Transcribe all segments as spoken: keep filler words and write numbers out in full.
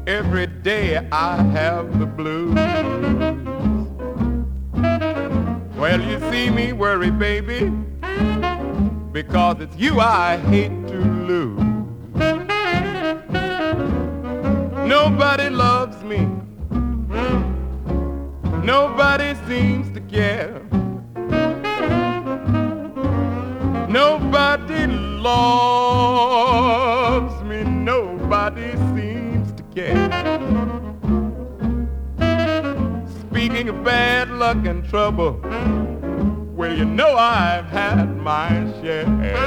Every day I have the blues. Well, you see me worry, baby, because it's you I hate to lose. Nobody loves me. Nobody seems to care. Nobody loves me. Nobody seems to care. Speaking of bad luck and trouble, well, you know I've had my share.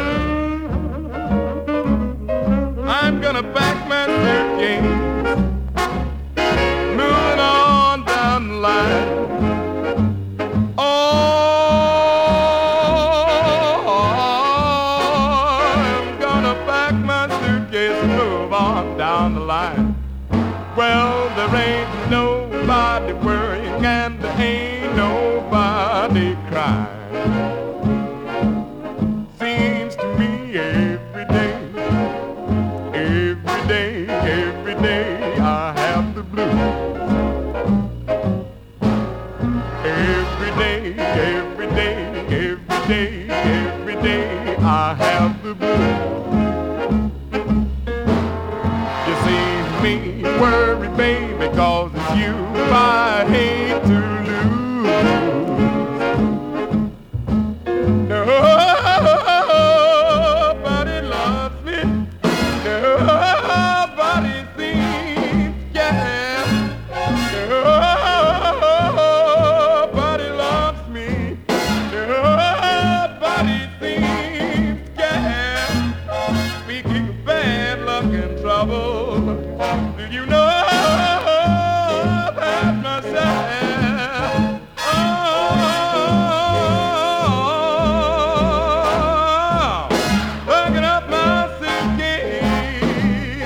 I'm gonna pack my suitcase, moving on down the line. Oh, I'm gonna pack my suitcase and move on down the line. Well, there ain't nobody worrying and there ain't nobody crying. Seems to me every day, every day, every day I have the blues. Every day, every day, every day, every day I have the blues. You see me worry, baby, cause it's you I hate to lose. Nobody loves me. Nobody seems to care. Nobody loves me. Nobody seems to care. Speaking of bad luck and trouble, do you know I've had myself? Oh, packing up my suitcase.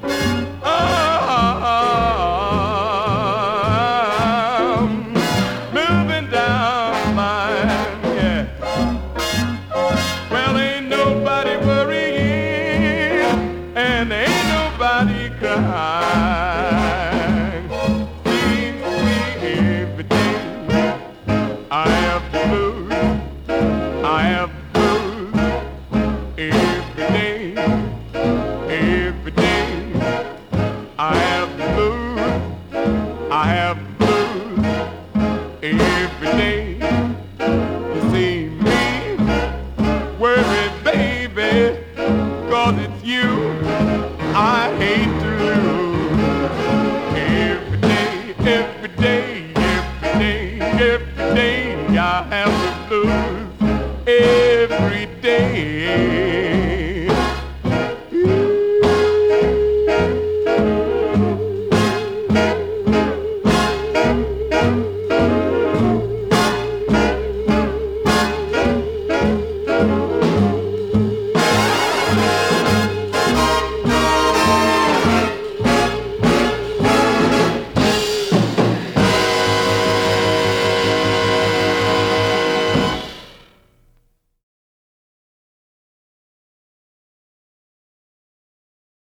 Oh, moving down the line, yeah. Well, ain't nobody worrying and ain't nobody crying.